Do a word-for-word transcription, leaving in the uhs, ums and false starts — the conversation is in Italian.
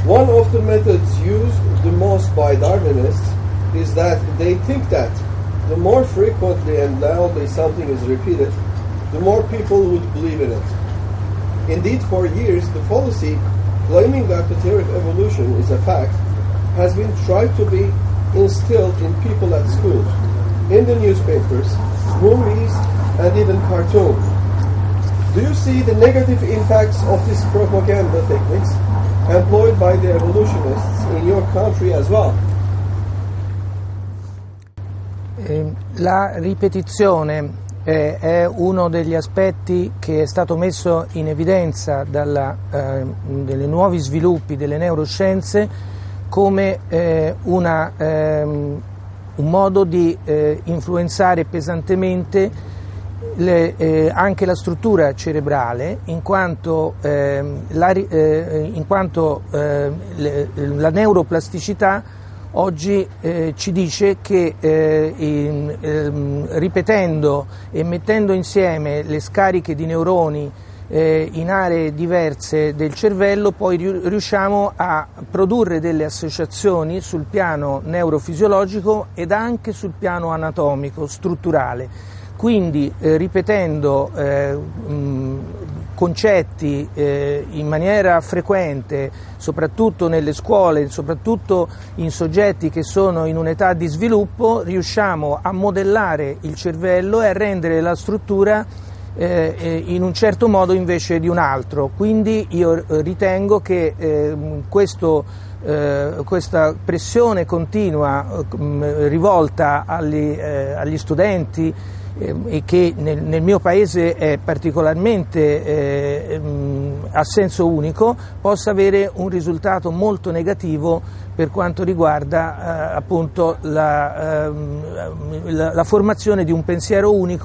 One of the methods used the most by Darwinists is that they think that the more frequently and loudly something is repeated, the more people would believe in it. Indeed, for years, the fallacy claiming that the theory of evolution is a fact has been tried to be instilled in people at schools, in the newspapers, movies, and even cartoons. Do you see the negative impacts of these propaganda techniques employed by the evolutionists in your country as well? La ripetizione eh, è uno degli aspetti che è stato messo in evidenza dalla, eh, dai nuovi sviluppi delle neuroscienze come eh, una, ehm, un modo di eh, influenzare pesantemente le, eh, anche la struttura cerebrale, in quanto, eh, la, eh, in quanto eh, le, la neuroplasticità oggi eh, ci dice che eh, in, eh, ripetendo e mettendo insieme le scariche di neuroni eh, in aree diverse del cervello poi riusciamo a produrre delle associazioni sul piano neurofisiologico ed anche sul piano anatomico, strutturale. Quindi eh, ripetendo eh, mh, concetti eh, in maniera frequente, soprattutto nelle scuole, soprattutto in soggetti che sono in un'età di sviluppo, riusciamo a modellare il cervello e a rendere la struttura eh, in un certo modo invece di un altro. Quindi io ritengo che eh, questo, eh, questa pressione continua eh, rivolta agli, eh, agli studenti e che nel, nel mio paese è particolarmente eh, a senso unico, possa avere un risultato molto negativo per quanto riguarda eh, appunto la, eh, la, la formazione di un pensiero unico